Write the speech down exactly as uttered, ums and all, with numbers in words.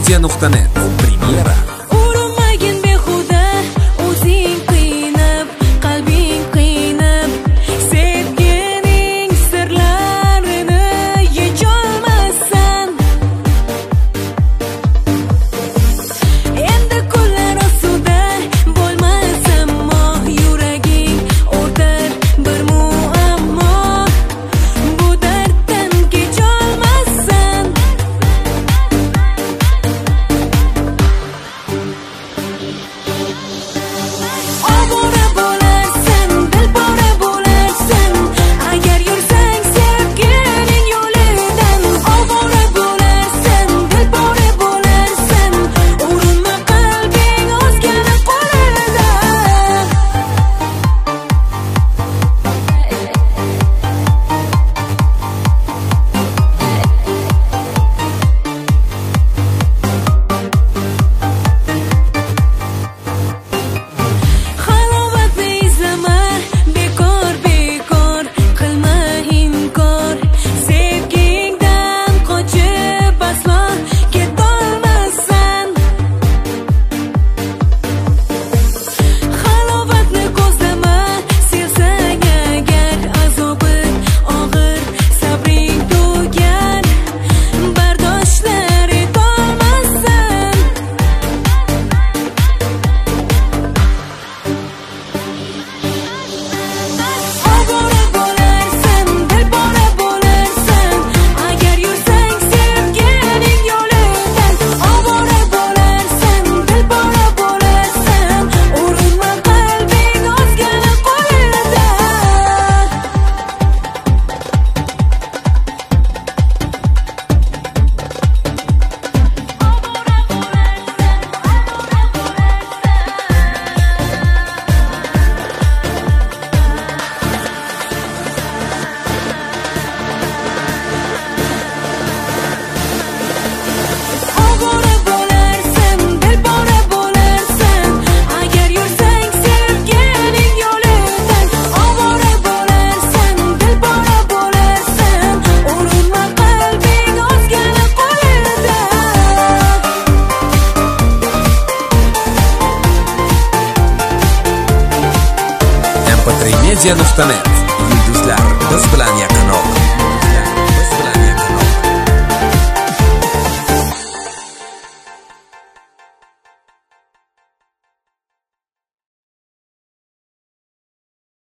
media nuqta net Premyera. Urinmagin behuda, o'zing qiynab, qalbing qiynab, sevgining sirlarini yecholmassan. Endi kunlar ostida bo'lmas ammo yuraging o'tar bir muammo. Bu darddan kecholmassan. Ovora bo'larsan, dilbora bo'larsan, agar yursang sevgining yo'lidan. Ovora bo'larsan, dilbora bo'larsan, urinma qalbing o'zgani qo'lida. Halovatni izlama, bekor bekor qilma inkor. Sevgingdan qochib aslo ketolmassan. Halovatni ko'zlama, sevsang agar azobi og'ir, sabring tugar, bardoshlar etolmassan. Ovora bo'larsan, dilbora bo'larsan, agar yursang sevgining yo'lidan. Ovora bo'larsan, dilbora bo'larsan, urinma qalbing o'zgani qo'lida. Ovora bo'larsan, dilbora bo'larsan, agar yursang sevgining yo'lidan. Ovora bo'larsan, dilbora bo'larsan, urinma qalbing o'zgani qo'lida. em p tre media nuqta net Yulduzlar biz bilan yaqin.